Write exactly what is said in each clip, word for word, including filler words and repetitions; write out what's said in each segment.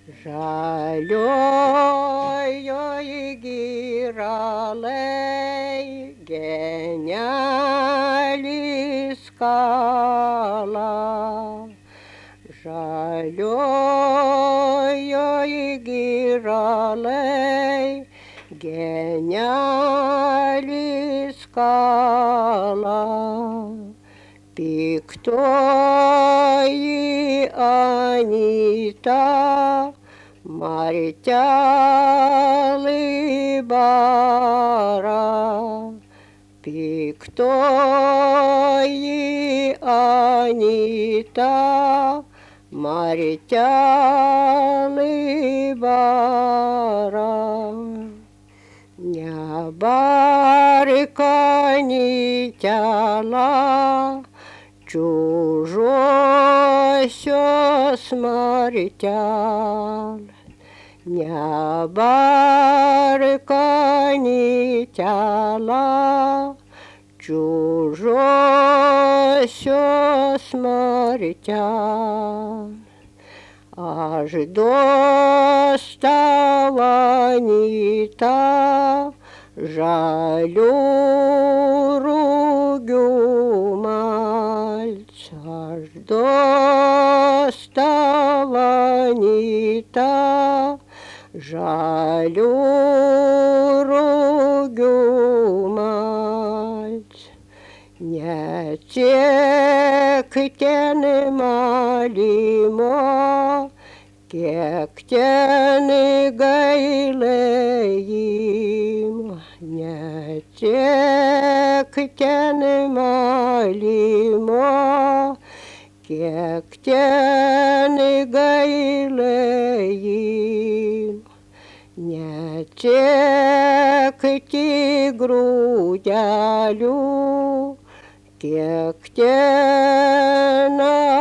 Žaliojoj giralai geniali skala. Žaliojoj giralai geniali skala. Piktoji Anyta martelį bara. Piktoji Anyta martelį bara. Nebark Anytela чужosios martelės. Nebark Anytela чужosios martelės. Aš dostau Anyta žalių rugių malci. Aš dostau Anyta žalių rugių malci. Ne tiek ten malimo, kiek ten gailėjimo. Ne tiek ten malimo, kiek ten gailėjimo. Ne tiek tik grūdelių, kiek ten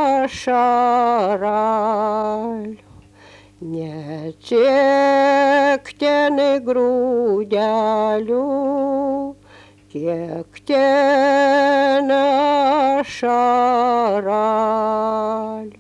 ašaralių. Ne tiek ten grūdelių, kiek ten ašaralių.